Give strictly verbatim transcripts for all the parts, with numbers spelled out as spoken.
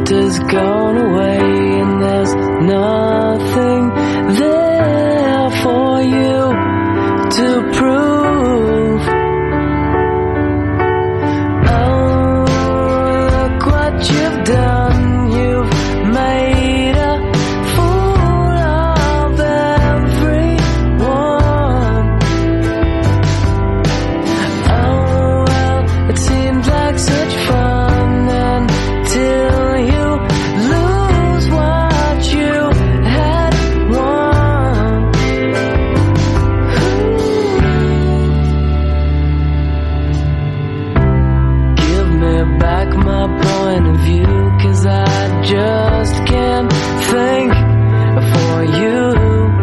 left has gone away, and there's nothing there for you to prove. Oh, look what you've done. You've made a fool of everyone. Oh, well, it seems like such fun until you lose what you had won. Give me back my point of view, 'cause I just can't think for you.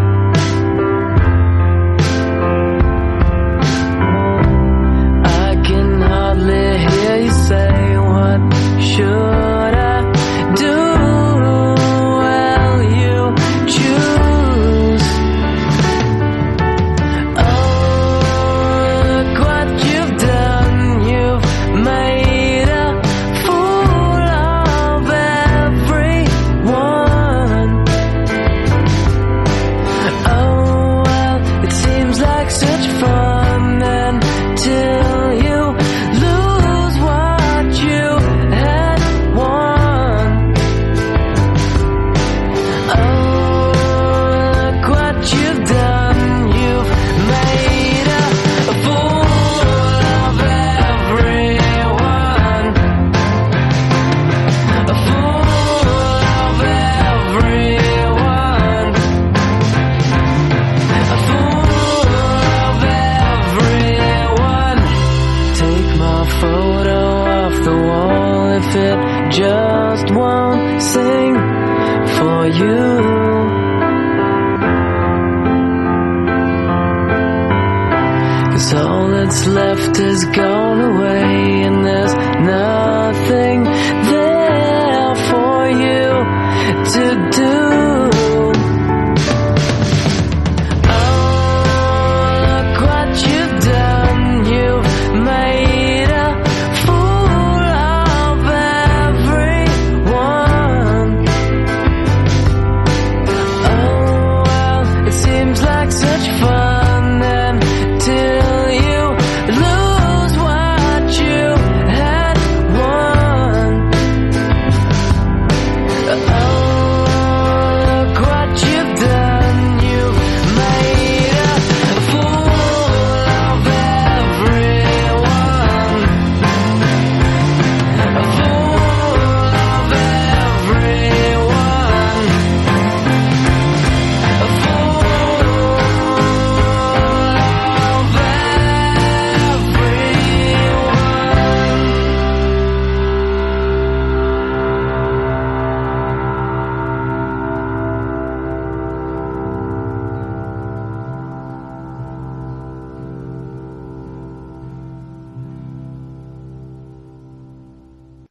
I can hardly hear you say, what should I do? Well, you choose. Oh, look what you've done. You've made a fool of everyone. Oh, well, it seems like such fun until you lose what you had won. Oh, look what you've done. You've made a fool of everyone. A fool of everyone. A fool of everyone. Take my photo off the wall if it just won't sing for you. 'Cause all that's left has gone away, and there's nothing